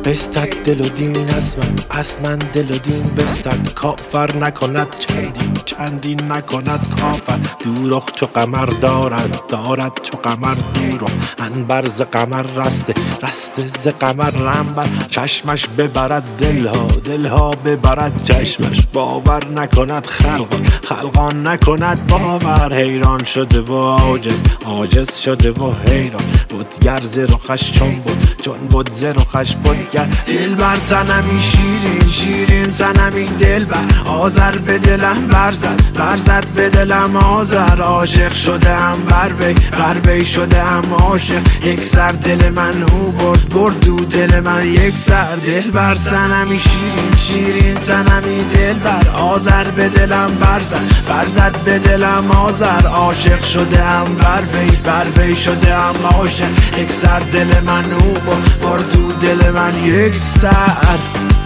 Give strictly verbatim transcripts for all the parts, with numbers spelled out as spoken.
بستد دل و دین از من، از من دل و دین بستد. کافر نکند چندین، چندین نکند کافر. دوروخ چو قمر دارد، دارد چو قمر دوروخ. انبر ز قمر رسته، رسته ز قمر رنبر. چشمش ببرد دلها، دلها ببرد چشمش. باور نکند خلقان، خلقان نکند باور. حیران شده و عاجز، عاجز شده و حیران. بتگر ز رخش چون بود، چون بود ز رخش بتگر. دلبر صنمی شیرین، شیرین صنمی دلبر. آذر به دلم برزد، برزد به دلم آذر. عاشق شده ام بر وی، بر وی شده ام عاشق. یک سر دل من او برد، برد دو دل من یک سر. دلبر صنمی شیرین، شیرین صنمی دلبر. آذر به دلم برزد، برزد به دلم آذر. عاشق شده ام بر وی، بر وی شده ام عاشق. یک سر دل من او برد، برد دو دل من یک سر.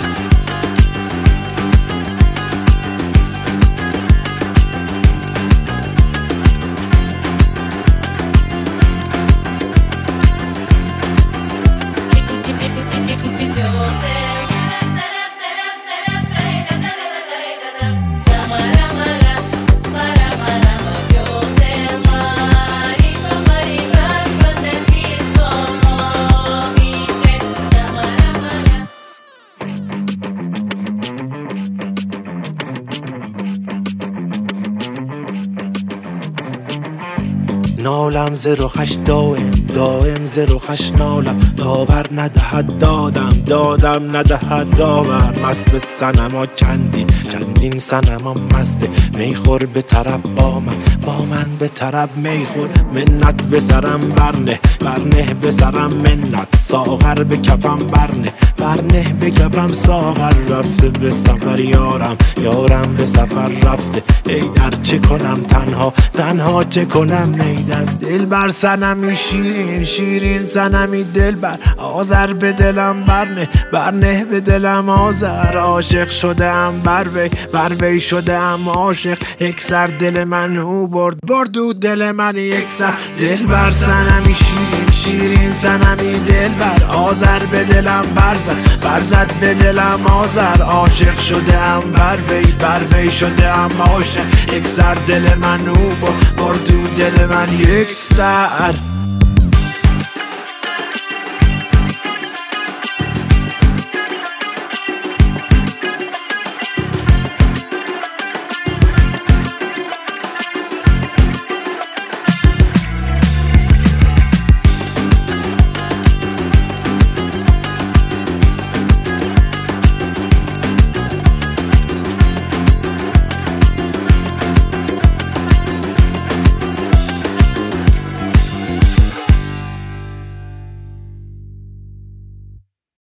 نالم ز رخش دائم، دائم ز رخش نالم. داور ندهد دادم، دادم ندهد داور. مست صنما چندین، چندین صنما مسته. میخور به طرب با من، با من به طرب میخور. منت به سرم برنه، برنه به سرم منت. ساغر به کفم برنه، برنه به کفم ساغر. رفته به سفر یارم، یارم به سفر رفته. ای در چه کنم تنها، تنها چه کنم ای در. دلبر صنمی شیرین، شیرین صنمی دلبر. آذر به دلم برنه، برنه به دلم آذر. عاشق شده ام بر وی، بر وی شده ام عاشق. یک سر دل من او برد، برد دو دل من یک سر. دلبر صنمی شیرین، شیرین صنمی دلبر. آذر به دلم برزد، برزد به دلم آذر. عاشق شده ام بر وی، بر وی شده ام عاشق. یک سر دل من او برد، برد دو دل من یک سر.